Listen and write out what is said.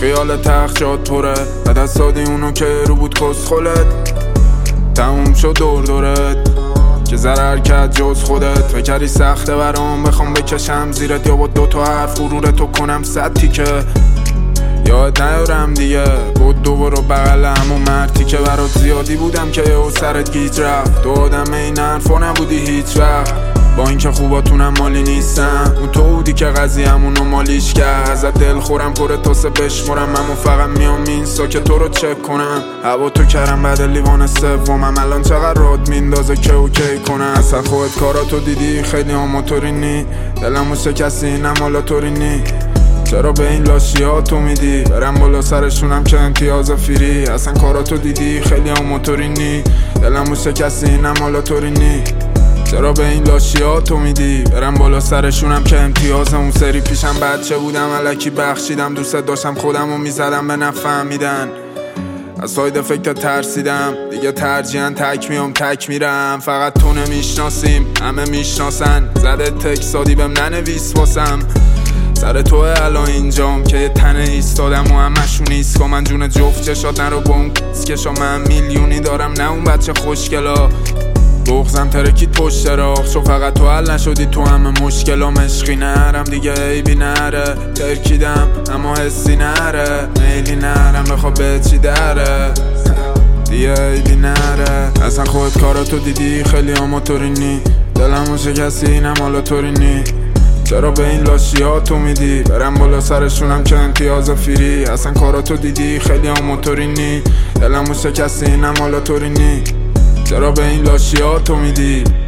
خیال تخت جات پره و دست دادی اونو که رو بود کس خولت. تموم شد دور دورت که ضرر کرد جز خودت. فکری سخته برام بخوام بکشم زیرت یا با دوتا حرف غرورتو کنم 100 تیکه. یاد نیارم دیگه بود دوباره بغل همون مرتی که برات زیادی بودم که او سرت گیج رفت. تو آدم این حرفا نبودی هیچ وقت، با اینکه خوباتونم مالی نیستم. اون تو بودی که قضیه‌مونو مالیش کرد. ازت دل خورم پر تاسه بشمرم، اما فقط میام اینستا که تو رو چک کنم. هوا تو کردم بعد لیوان سومم، الان چقدر راد میندازه که اوکی کنم. اصلا خودت کاراتو دیدی خیلی آماتورینی، دلمو شکستی نمالاتورینی. چرا به این لاشیا تو میدی برم بالا سرشونم که امتیاز فیری؟ اصلا کاراتو دیدی خیلی آماتورینی، دلمو شکستی نمالاتورینی. چرا به این لاشیا تو میدی برم بالا سرشونم که امتیاز؟ اون سری پیشم بچه بودم الکی بخشیدم، دوست داشتم خودمو میزدم به نفهمیدن. از ساید فکر ترسیدم دیگه، ترجیحاً تک میام تک میرم. فقط تو نمیشناسیم همه میشناسن، زده تکسادی بهم ننویس واسم. سر توه الان اینجام که یه تنه ایستادم و همشون ایسکا. من جون جفت چشات نرو با اون کسکشا، من میلیونی دارم نه اون بچه خوشگلا. بغزم ترکید پشت راه شو فقط تو حل نشدی تو همه مشکلام. عشقی نرم دیگه عیبی نره، ترکیدم اما حسی نره. میلی نرم بخواب به چی دره دیگه عیبی نره. اصلا خودت کاراتو دیدی خیلی آماتورینی، دلمو شکستی نمالاتورینی. چرا به این لاشیا تو میدی برم بالا سرشونم که امتیاز فیری؟ اصلا کاراتو دیدی خیلی آماتورینی، دلمو شکستی نمالاتورینی. چرا به این لاشیا تو میدی